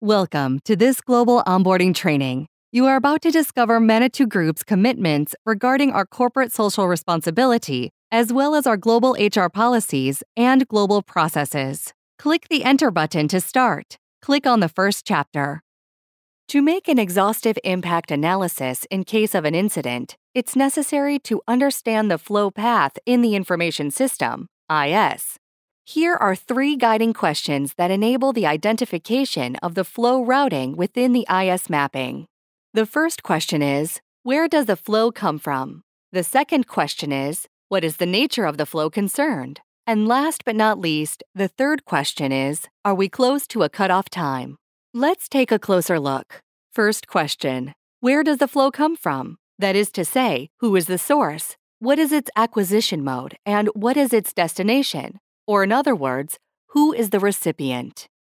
Welcome to this global onboarding training. You are about to discover Manitou Group's commitments regarding our corporate social responsibility, as well as our global HR policies and global processes. Click the Enter button to start. Click on the first chapter. To make an exhaustive impact analysis in case of an incident, it's necessary to understand the flow path in the information system, IS. Here are 3 guiding questions that enable the identification of the flow routing within the IS mapping. The first question is, where does the flow come from? The second question is, what is the nature of the flow concerned? And last but not least, the third question is, are we close to a cutoff time? Let's take a closer look. First question, where does the flow come from? That is to say, who is the source? What is its acquisition mode? And what is its destination? Or in other words, who is the recipient?